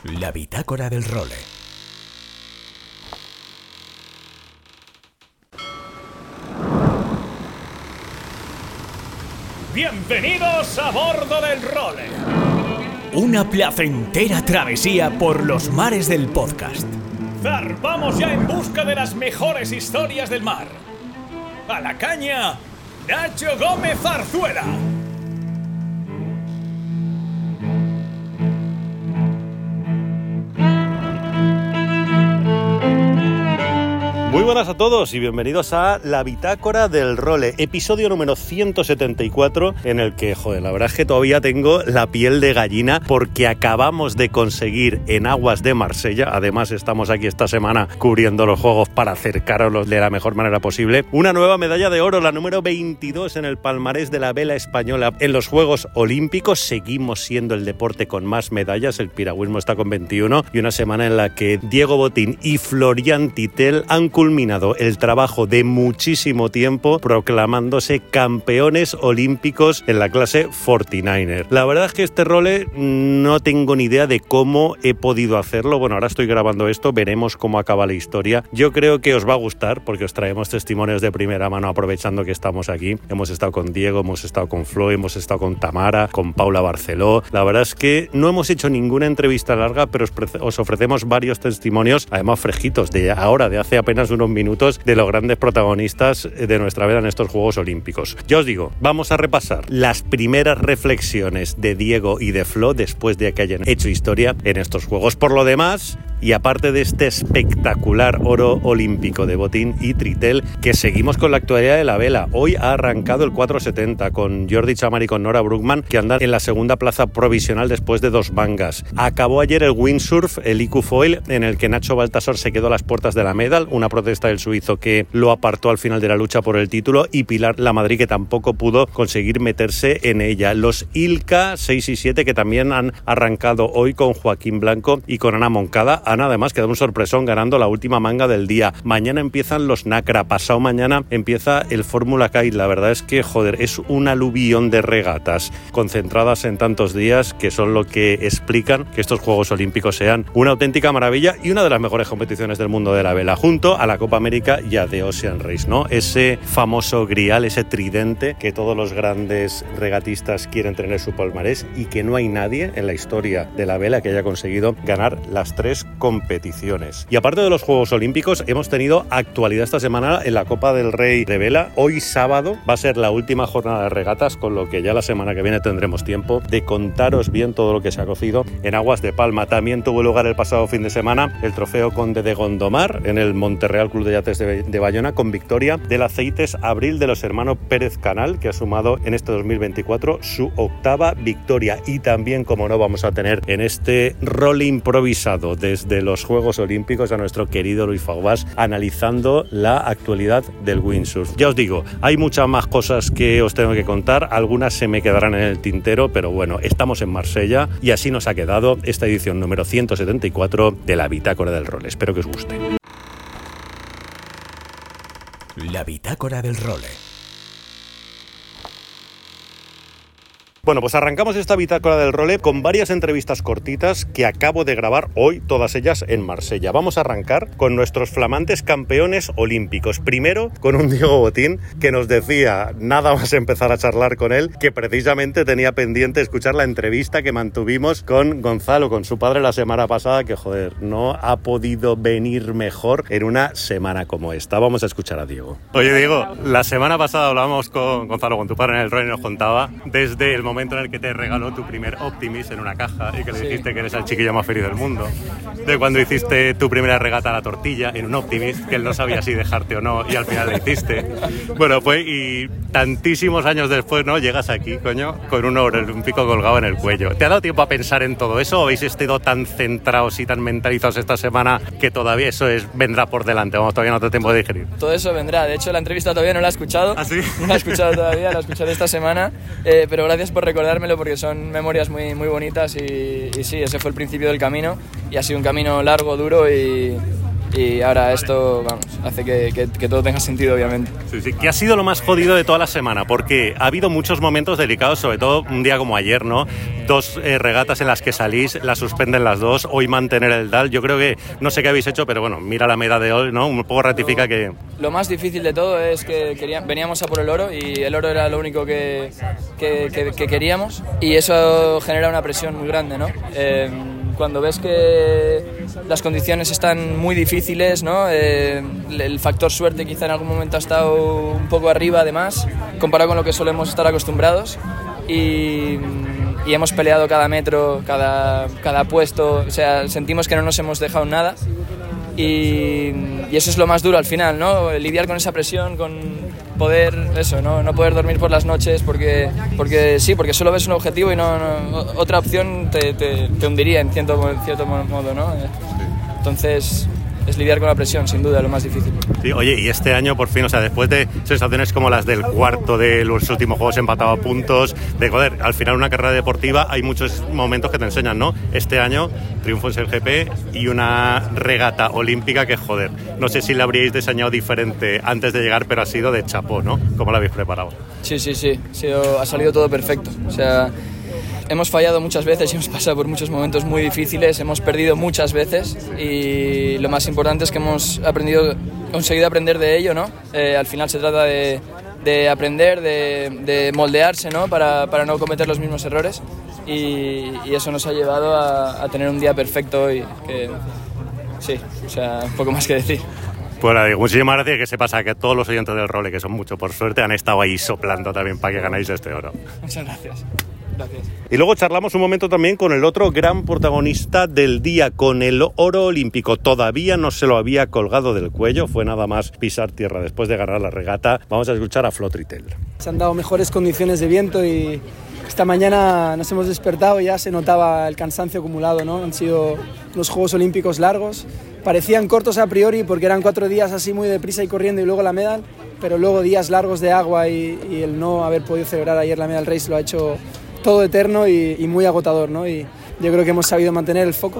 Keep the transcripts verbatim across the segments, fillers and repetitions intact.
La bitácora del role. ¡Bienvenidos a bordo del role! Una placentera travesía por los mares del podcast. ¡Zarpamos ya en busca de las mejores historias del mar! ¡A la caña, Nacho Gómez Zarzuela! Muy buenas a todos y bienvenidos a La Bitácora del Role, episodio número ciento setenta y cuatro, en el que, joder, la verdad es que todavía tengo la piel de gallina porque acabamos de conseguir en aguas de Marsella, además estamos aquí esta semana cubriendo los juegos para acercaroslos de la mejor manera posible, una nueva medalla de oro, la número veintidós en el palmarés de la vela española en los Juegos Olímpicos. Seguimos siendo el deporte con más medallas, el piragüismo está con veintiuno, y una semana en la que Diego Botín y Florian Tittel han culminado el trabajo de muchísimo tiempo proclamándose campeones olímpicos en la clase cuarenta y nueve. La verdad es que este role no tengo ni idea de cómo he podido hacerlo. Bueno, ahora estoy grabando esto, veremos cómo acaba la historia. Yo creo que os va a gustar porque os traemos testimonios de primera mano aprovechando que estamos aquí. Hemos estado con Diego, hemos estado con Flo, hemos estado con Tamara, con Paula Barceló. La verdad es que no hemos hecho ninguna entrevista larga, pero os, os ofrecemos varios testimonios, además fresquitos, de ahora, de hace apenas unos minutos, de los grandes protagonistas de nuestra vida en estos Juegos Olímpicos. Ya os digo, vamos a repasar las primeras reflexiones de Diego y de Flo después de que hayan hecho historia en estos Juegos. Por lo demás, y aparte de este espectacular oro olímpico de Botín y Tittel, que seguimos con la actualidad de la vela. Hoy ha arrancado el cuatrocientos setenta con Jordi Chamar y con Nora Brookman, que andan en la segunda plaza provisional después de dos mangas. Acabó ayer el windsurf, el I Q Foil, en el que Nacho Baltasar se quedó a las puertas de la medal, una protesta del suizo que lo apartó al final de la lucha por el título, y Pilar Lamadrid, que tampoco pudo conseguir meterse en ella. Los I L C A seis y siete, que también han arrancado hoy con Joaquín Blanco y con Ana Moncada. Ana además quedó un sorpresón ganando la última manga del día. Mañana empiezan los NACRA, pasado mañana empieza el Fórmula Kite. La verdad es que, joder, es un aluvión de regatas concentradas en tantos días que son lo que explican que estos Juegos Olímpicos sean una auténtica maravilla y una de las mejores competiciones del mundo de la vela, junto a la Copa América y a The Ocean Race, ¿no? Ese famoso grial, ese tridente que todos los grandes regatistas quieren tener en su palmarés y que no hay nadie en la historia de la vela que haya conseguido ganar las tres competiciones. Y aparte de los Juegos Olímpicos, hemos tenido actualidad esta semana en la Copa del Rey de vela. Hoy sábado va a ser la última jornada de regatas, con lo que ya la semana que viene tendremos tiempo de contaros bien todo lo que se ha cocido en aguas de Palma. También tuvo lugar el pasado fin de semana el Trofeo Conde de Gondomar en el Monterreal Club de Yates de, de Bayona, con victoria del Aceites Abril de los hermanos Pérez Canal, que ha sumado en este dos mil veinticuatro su octava victoria. Y también, como no, vamos a tener en este rol improvisado desde los Juegos Olímpicos a nuestro querido Luis Faubás analizando la actualidad del windsurf. Ya os digo, hay muchas más cosas que os tengo que contar, algunas se me quedarán en el tintero, pero bueno, estamos en Marsella y así nos ha quedado esta edición número ciento setenta y cuatro de la Bitácora del Role. Espero que os guste. La bitácora del role. Bueno, pues arrancamos esta bitácora del role con varias entrevistas cortitas que acabo de grabar hoy, todas ellas en Marsella. Vamos a arrancar con nuestros flamantes campeones olímpicos. Primero, con un Diego Botín que nos decía, nada más empezar a charlar con él, que precisamente tenía pendiente escuchar la entrevista que mantuvimos con Gonzalo, con su padre la semana pasada, que joder, no ha podido venir mejor en una semana como esta. Vamos a escuchar a Diego. Oye, Diego, la semana pasada hablábamos con Gonzalo, con tu padre en el rol, y nos contaba desde el momento momento en el que te regaló tu primer Optimist en una caja y que le dijiste sí. que eres el chiquillo más feliz del mundo, de cuando hiciste tu primera regata a la tortilla en un Optimist, que él no sabía si dejarte o no y al final le hiciste. Bueno, pues y tantísimos años después, ¿no? Llegas aquí, coño, con un oro olímpico colgado en el cuello. ¿Te ha dado tiempo a pensar en todo eso o habéis estado tan centrados y tan mentalizados esta semana que todavía eso es vendrá por delante? Vamos, todavía no te da tiempo de digerir. Todo eso vendrá. De hecho, la entrevista todavía no la he escuchado. ¿Ah, sí? No la he escuchado todavía, la escucharé esta semana. Eh, pero gracias por recordármelo porque son memorias muy, muy bonitas y, y sí, ese fue el principio del camino y ha sido un camino largo, duro y, y ahora esto, vamos, hace que, que, que todo tenga sentido, obviamente. Sí, sí. ¿Qué ha sido lo más jodido de toda la semana? Porque ha habido muchos momentos delicados, sobre todo un día como ayer, ¿no? Dos eh, regatas en las que salís, las suspenden las dos, hoy mantener el D A L. Yo creo que, no sé qué habéis hecho, pero bueno, mira la medalla de hoy, ¿no? Un poco ratifica que... Lo más difícil de todo es que queríamos, veníamos a por el oro y el oro era lo único que, que, que, que queríamos, y eso genera una presión muy grande, ¿no? Eh, cuando ves que las condiciones están muy difíciles, ¿no? Eh, el factor suerte quizá en algún momento ha estado un poco arriba, además, comparado con lo que solemos estar acostumbrados, y, y hemos peleado cada metro, cada, cada puesto, o sea, sentimos que no nos hemos dejado nada, y, y eso es lo más duro al final, ¿no? Lidiar con esa presión, con poder, eso, ¿no? No poder dormir por las noches porque, porque sí, porque solo ves un objetivo y no, no otra opción te, te, te hundiría en cierto, en cierto modo, ¿no? Entonces es lidiar con la presión, sin duda, lo más difícil. Sí, oye, y este año por fin, o sea, después de sensaciones como las del cuarto de los últimos juegos empatado a puntos, de joder, al final una carrera deportiva hay muchos momentos que te enseñan, ¿no? Este año, triunfos en G P y una regata olímpica que, joder, no sé si la habríais diseñado diferente antes de llegar, pero ha sido de chapó, ¿no? ¿Cómo la habéis preparado? Sí, sí, sí, ha, sido, ha salido todo perfecto, o sea... Hemos fallado muchas veces y hemos pasado por muchos momentos muy difíciles, hemos perdido muchas veces, y lo más importante es que hemos aprendido, conseguido aprender de ello, ¿no? Eh, al final se trata de, de aprender, de, de moldearse, ¿no? Para, para no cometer los mismos errores, y, y eso nos ha llevado a, a tener un día perfecto hoy, que sí, o sea, un poco más que decir. Pues digo, muchísimas gracias, que se pasa que todos los oyentes del Role, que son mucho por suerte, han estado ahí soplando también para que ganáis este oro. Muchas gracias. Gracias. Y luego charlamos un momento también con el otro gran protagonista del día, con el oro olímpico. Todavía no se lo había colgado del cuello, fue nada más pisar tierra después de ganar la regata. Vamos a escuchar a Flo Tritell. Se han dado mejores condiciones de viento y esta mañana nos hemos despertado y ya se notaba el cansancio acumulado, ¿no? Han sido unos Juegos Olímpicos largos, parecían cortos a priori porque eran cuatro días así muy deprisa y corriendo y luego la medal, pero luego días largos de agua y, y el no haber podido celebrar ayer la medal race lo ha hecho todo eterno y, y muy agotador, ¿no? Y yo creo que hemos sabido mantener el foco,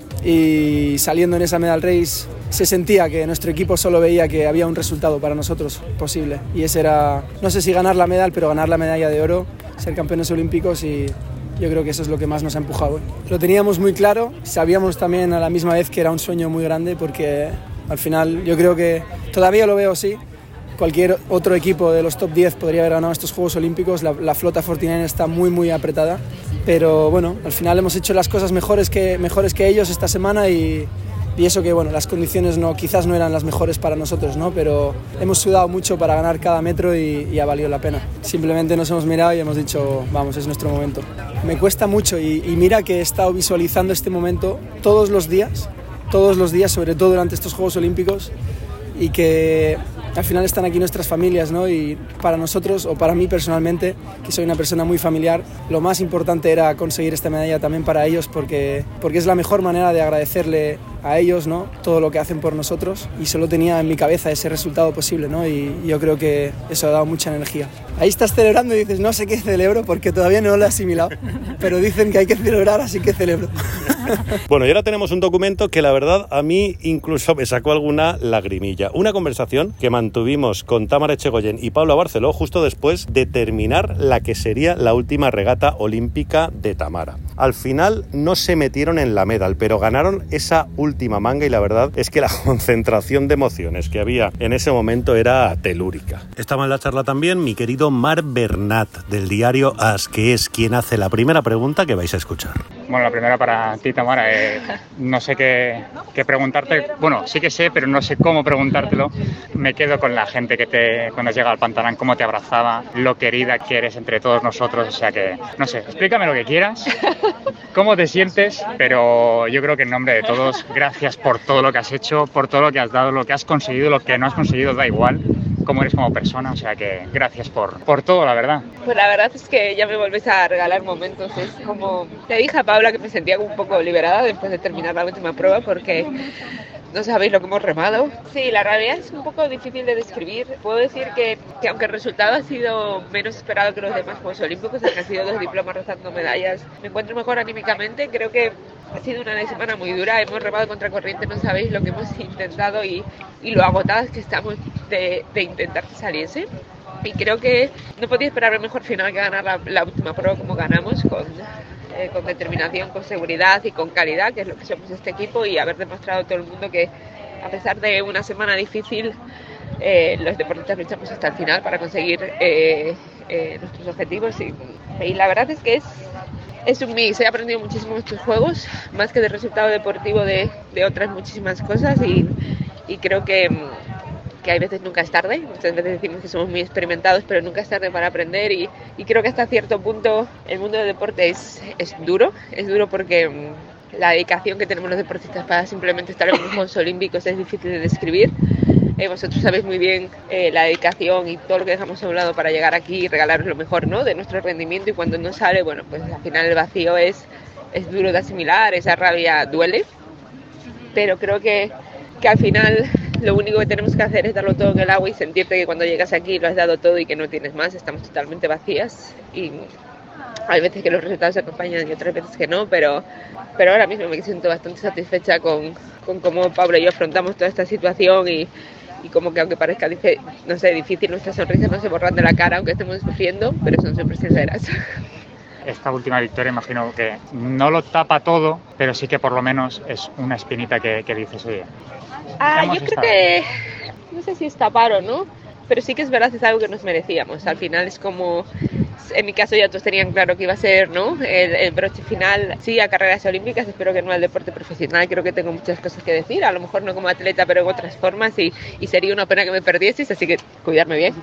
y saliendo en esa medal race se sentía que nuestro equipo solo veía que había un resultado para nosotros posible, y ese era, no sé si ganar la medal, pero ganar la medalla de oro, ser campeones olímpicos, y yo creo que eso es lo que más nos ha empujado. Lo teníamos muy claro, sabíamos también a la misma vez que era un sueño muy grande, porque al final yo creo que todavía lo veo así. Cualquier otro equipo de los top diez podría haber ganado estos Juegos Olímpicos, la, la flota cuarenta y nueve está muy muy apretada, pero bueno, al final hemos hecho las cosas mejores que, mejores que ellos esta semana, y, y eso que bueno, las condiciones no, quizás no eran las mejores para nosotros, ¿no? Pero hemos sudado mucho para ganar cada metro y, y ha valido la pena. Simplemente nos hemos mirado y hemos dicho, vamos, es nuestro momento. Me cuesta mucho y, y mira que he estado visualizando este momento todos los días, todos los días, sobre todo durante estos Juegos Olímpicos, y que al final están aquí nuestras familias, ¿no? Y para nosotros, o para mí personalmente, que soy una persona muy familiar, lo más importante era conseguir esta medalla también para ellos, porque, porque es la mejor manera de agradecerle a ellos, ¿no? Todo lo que hacen por nosotros, y solo tenía en mi cabeza ese resultado posible, ¿no? Y yo creo que eso ha dado mucha energía. Ahí estás celebrando y dices, no sé qué celebro porque todavía no lo he asimilado, pero dicen que hay que celebrar, así que celebro. Bueno, y ahora tenemos un documento que la verdad a mí incluso me sacó alguna lagrimilla. Una conversación que mantuvimos con Tamara Echegoyen y Paula Barceló justo después de terminar la que sería la última regata olímpica de Tamara. Al final no se metieron en la medal, pero ganaron esa última manga, y la verdad es que la concentración de emociones que había en ese momento era telúrica. Estaba en la charla también mi querido Marc Bernat del diario As, que es quien hace la primera pregunta que vais a escuchar. Bueno, la primera para ti, Tamara. Eh, no sé qué, qué preguntarte. Bueno, sí que sé, pero no sé cómo preguntártelo. Me quedo con la gente que te, cuando has llegado al Pantalán, cómo te abrazaba, lo querida que eres entre todos nosotros. O sea que, no sé, explícame lo que quieras, cómo te sientes, pero yo creo que en nombre de todos, gracias por todo lo que has hecho, por todo lo que has dado, lo que has conseguido, lo que no has conseguido, da igual. Cómo eres como persona, o sea que gracias por, por todo, la verdad. Pues la verdad es que ya me volvéis a regalar momentos, es como... Te dije a Paula que me sentía un poco liberada después de terminar la última prueba, porque no sabéis lo que hemos remado. Sí, la realidad es un poco difícil de describir. Puedo decir que, que aunque el resultado ha sido menos esperado que los demás Juegos Olímpicos, que han sido dos diplomas rozando medallas, me encuentro mejor anímicamente. Creo que ha sido una semana muy dura, hemos remado contra corriente, no sabéis lo que hemos intentado y, y lo agotadas que estamos de, de intentar que saliese. Y creo que no podía esperar un mejor final que ganar la, la última prueba como ganamos, con, eh, con determinación, con seguridad y con calidad, que es lo que somos este equipo, y haber demostrado a todo el mundo que a pesar de una semana difícil, eh, los deportistas luchamos hasta el final para conseguir eh, eh, nuestros objetivos. Y, y la verdad es que es, es un mix. He aprendido muchísimo en estos juegos, más que de resultado deportivo, de, de otras muchísimas cosas, y, y creo que... que hay veces nunca es tarde, muchas veces decimos que somos muy experimentados, pero nunca es tarde para aprender, y, y creo que hasta cierto punto el mundo del deporte es, es duro, es duro porque mmm, la dedicación que tenemos los deportistas para simplemente estar en los Juegos Olímpicos es difícil de describir. Eh, vosotros sabéis muy bien eh, la dedicación y todo lo que dejamos a un lado para llegar aquí y regalaros lo mejor, ¿no?, de nuestro rendimiento, y cuando no sale, bueno, pues al final el vacío es, es duro de asimilar, esa rabia duele, pero creo que, que al final... lo único que tenemos que hacer es darlo todo en el agua y sentirte que cuando llegas aquí lo has dado todo y que no tienes más, estamos totalmente vacías, y hay veces que los resultados se acompañan y otras veces que no, pero, pero ahora mismo me siento bastante satisfecha con, con cómo Pablo y yo afrontamos toda esta situación, y, y como que aunque parezca no sé, difícil, nuestras sonrisas no se borran de la cara aunque estemos sufriendo, pero son siempre sinceras. Esta última victoria imagino que no lo tapa todo, pero sí que por lo menos es una espinita que, que dices, oye, Ah, yo creo que, no sé si es tapar o no, pero sí que es verdad, es algo que nos merecíamos. Al final es como, en mi caso ya todos tenían claro que iba a ser, ¿no?, el, el broche final, sí, a carreras olímpicas, espero que no al deporte profesional. Creo que tengo muchas cosas que decir, a lo mejor no como atleta, pero en otras formas, y, y sería una pena que me perdieseis, así que cuidarme bien.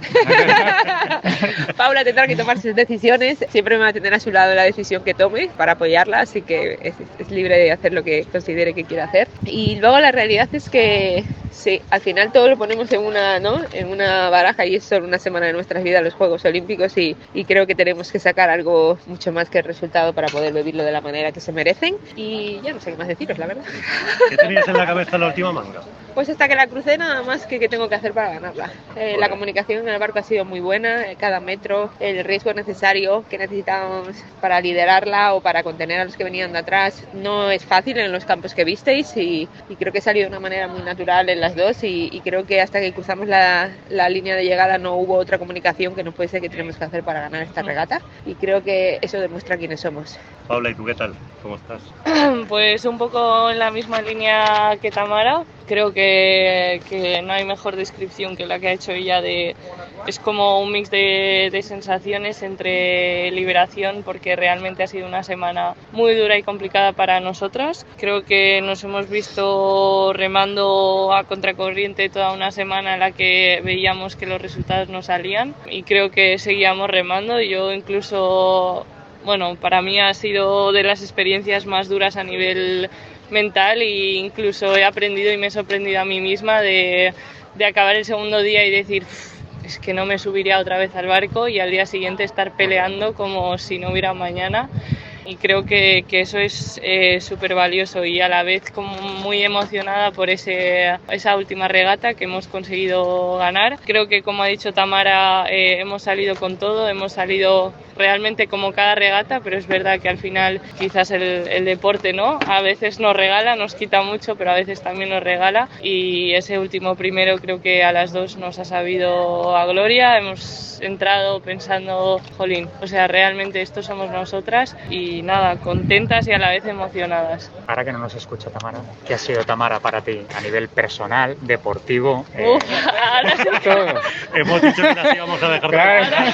Paula tendrá que tomar sus decisiones, siempre me va a tener a su lado la decisión que tome para apoyarla, así que es, es libre de hacer lo que considere que quiera hacer. Y luego la realidad es que sí, al final todo lo ponemos en una, ¿no?, en una baraja, y es solo una semana de nuestras vidas los Juegos Olímpicos, y, y creo que tenemos que sacar algo mucho más que el resultado para poder vivirlo de la manera que se merecen, y ya no sé qué más deciros, la verdad. ¿Qué tenías en la cabeza la última manga? Pues hasta que la crucé nada más que qué tengo que hacer para ganarla. Eh, la comunicación en el barco ha sido muy buena, eh, cada metro, el riesgo necesario que necesitábamos para liderarla o para contener a los que venían de atrás no es fácil en los campos que visteis, y, y creo que ha salido de una manera muy natural en las dos, y, y creo que hasta que cruzamos la, la línea de llegada no hubo otra comunicación que no puede ser que tenemos que hacer para ganar esta regata, y creo que eso demuestra quiénes somos. Paula, ¿y tú qué tal? ¿Cómo estás? Pues un poco en la misma línea que Tamara. Creo que, que no hay mejor descripción que la que ha hecho ella. De, es como un mix de, de sensaciones entre liberación, porque realmente ha sido una semana muy dura y complicada para nosotras. Creo que nos hemos visto remando a contracorriente toda una semana en la que veíamos que los resultados no salían, y creo que seguíamos remando. Yo incluso, bueno, para mí ha sido de las experiencias más duras a nivel mental, e incluso he aprendido y me he sorprendido a mí misma de, de acabar el segundo día y decir, es que no me subiría otra vez al barco, y al día siguiente estar peleando como si no hubiera mañana. Y creo que, que eso es eh, súper valioso, y a la vez como muy emocionada por ese, esa última regata que hemos conseguido ganar. Creo que, como ha dicho Tamara, eh, hemos salido con todo, hemos salido realmente como cada regata, pero es verdad que al final quizás el, el deporte, ¿no?, a veces nos regala, nos quita mucho, pero a veces también nos regala, y ese último primero creo que a las dos nos ha sabido a gloria. Hemos entrado pensando, jolín, o sea, realmente esto somos nosotras, y nada, contentas y a la vez emocionadas. Ahora que no nos escucha Tamara, ¿qué ha sido, Tamara, para ti a nivel personal, deportivo? Uf, eh, ahora, todo. Hemos dicho que las íbamos a dejar de ganar.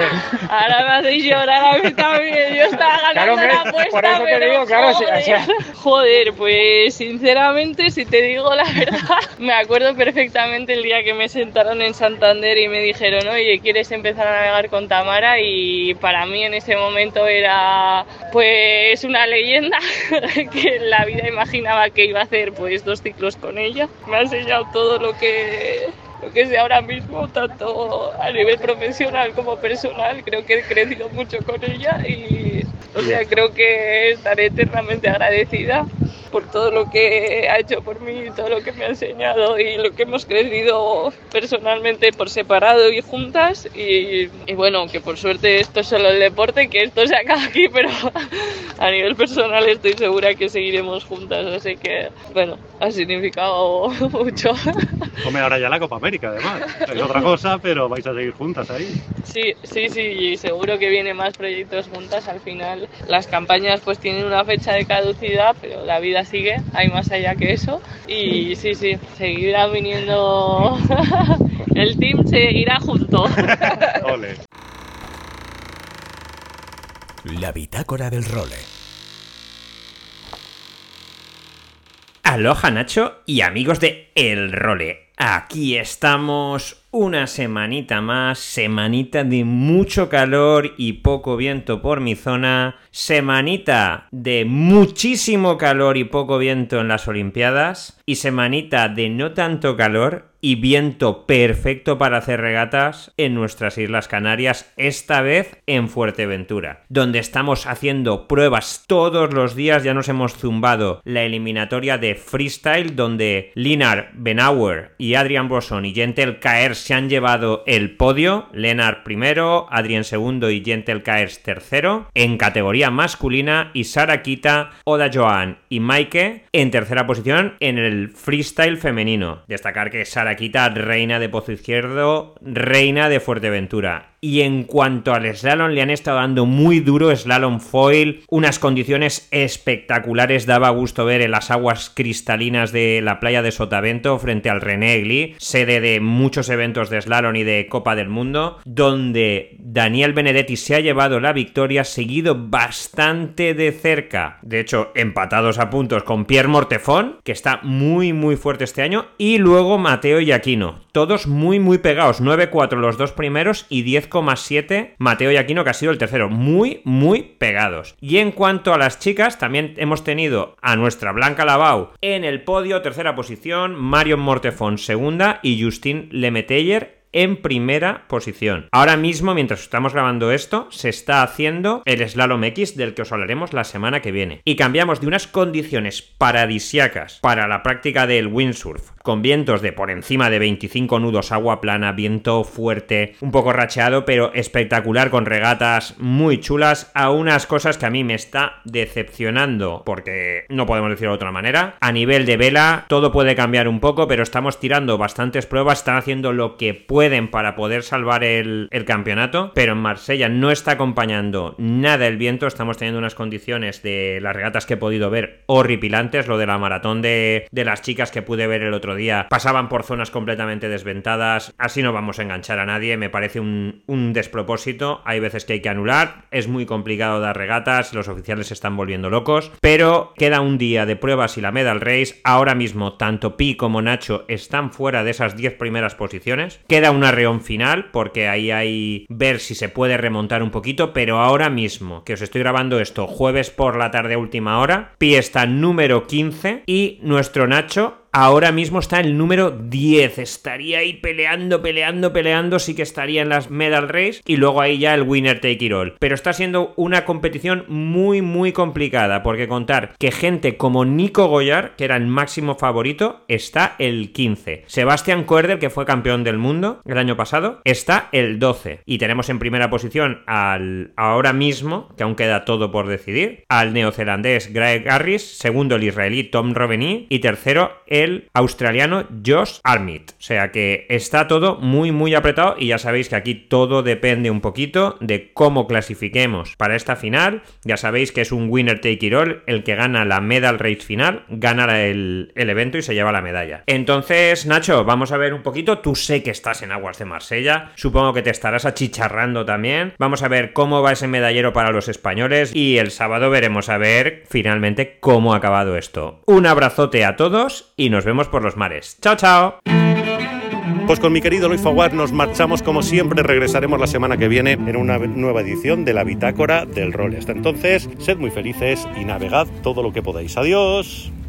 ahora me hacéis llorar a mí también. Yo estaba ganando Claro, me- la apuesta, por eso te pero digo, claro, sí, joder. o sea. Joder, pues sinceramente, si te digo la verdad, me acuerdo perfectamente el día que me sentaron en Santander y me dijeron, oye, ¿quieres empezar a navegar con Tamara? Y para mí en ese momento era pues una leyenda que en la vida imaginaba que iba a hacer pues dos ciclos con ella. Me ha enseñado todo lo que lo que sé ahora mismo, tanto a nivel profesional como personal. Creo que he crecido mucho con ella, y o sea, creo que estaré eternamente agradecida. por todo lo que ha hecho por mí, todo lo que me ha enseñado y lo que hemos crecido personalmente por separado y juntas. Y, y bueno, que por suerte esto es solo el deporte, que esto se acaba aquí, pero a nivel personal estoy segura que seguiremos juntas, así que bueno, ha significado mucho. Come ahora ya la Copa América, además. Es otra cosa, pero vais a seguir juntas ahí. Sí, sí, sí, y seguro que vienen más proyectos juntas. Al final las campañas pues tienen una fecha de caducidad, pero la vida sigue, hay más allá que eso. Y sí, sí, seguirá viniendo, el team seguirá junto. Ole. La bitácora del role. Aloha Nacho y amigos de El Role. Aquí estamos una semanita más, semanita de mucho calor y poco viento por mi zona, semanita de muchísimo calor y poco viento en las Olimpiadas y semanita de no tanto calor y viento perfecto para hacer regatas en nuestras Islas Canarias, esta vez en Fuerteventura, donde estamos haciendo pruebas todos los días. Ya nos hemos zumbado la eliminatoria de freestyle, donde Linar Benauer y Adrian Brosson y Jentel Caers se han llevado el podio. Linar primero, Adrian segundo y Jentel Caers tercero en categoría masculina, y Sara Kita, Oda Joan y Maike en tercera posición en el freestyle femenino. Destacar que Sara Kita, reina de Pozo Izquierdo, reina de Fuerteventura. Y en cuanto al slalom, le han estado dando muy duro, slalom foil, unas condiciones espectaculares. Daba gusto ver en las aguas cristalinas de la playa de Sotavento frente al René Egli, sede de muchos eventos de slalom y de Copa del Mundo, donde Daniel Benedetti se ha llevado la victoria, seguido bastante de cerca, de hecho empatados a puntos, con Pierre Mortefón, que está muy muy fuerte este año, y luego Mateo Iaquino, todos muy muy pegados, nueve cuatro los dos primeros y diez coma siete Mateo Iaquino, que ha sido el tercero, muy muy pegados. Y en cuanto a las chicas, también hemos tenido a nuestra Blanca Lavau en el podio, tercera posición, Marion Mortefón segunda y Justine Lemeteller en primera posición. Ahora mismo, mientras estamos grabando esto, se está haciendo el Slalom X, del que os hablaremos la semana que viene. Y cambiamos de unas condiciones paradisíacas para la práctica del windsurf, con vientos de por encima de veinticinco nudos, agua plana, viento fuerte, un poco racheado, pero espectacular, con regatas muy chulas, a unas cosas que a mí me está decepcionando, porque no podemos decirlo de otra manera. A nivel de vela, todo puede cambiar un poco, pero estamos tirando bastantes pruebas, están haciendo lo que pueden para poder salvar el, el campeonato, pero en Marsella no está acompañando nada el viento. Estamos teniendo unas condiciones de las regatas que he podido ver horripilantes. Lo de la maratón de, de las chicas que pude ver el otro día, pasaban por zonas completamente desventadas. Así no vamos a enganchar a nadie, me parece un, un despropósito. Hay veces que hay que anular, es muy complicado dar regatas, los oficiales se están volviendo locos, pero queda un día de pruebas y la medal race. Ahora mismo tanto Pi como Nacho están fuera de esas diez primeras posiciones. Queda un arreón final, porque ahí hay ver si se puede remontar un poquito, pero ahora mismo que os estoy grabando esto jueves por la tarde a última hora, Pi está número quince y nuestro Nacho ahora mismo está en el número diez. Estaría ahí peleando, peleando, peleando. Sí que estaría en las medal race y luego ahí ya el winner take it all. Pero está siendo una competición muy, muy complicada, porque contar que gente como Nico Goyar, que era el máximo favorito, está el quince. Sebastian Koerder, que fue campeón del mundo el año pasado, está el doce. Y tenemos en primera posición al, ahora mismo, que aún queda todo por decidir, al neozelandés Greg Harris, segundo el israelí Tom Roveny y tercero el el australiano Josh Armit. O sea que está todo muy muy apretado, y ya sabéis que aquí todo depende un poquito de cómo clasifiquemos para esta final. Ya sabéis que es un winner take it all, el que gana la medal race final gana el, el evento y se lleva la medalla. Entonces, Nacho, vamos a ver un poquito. Tú sé que estás en aguas de Marsella, supongo que te estarás achicharrando también. Vamos a ver cómo va ese medallero para los españoles, y el sábado veremos a ver finalmente cómo ha acabado esto. Un abrazote a todos y nos vemos por los mares. ¡Chao, chao! Pues con mi querido Luis Faguad nos marchamos como siempre. Regresaremos la semana que viene en una nueva edición de la Bitácora del Role. Hasta entonces, sed muy felices y navegad todo lo que podáis. ¡Adiós!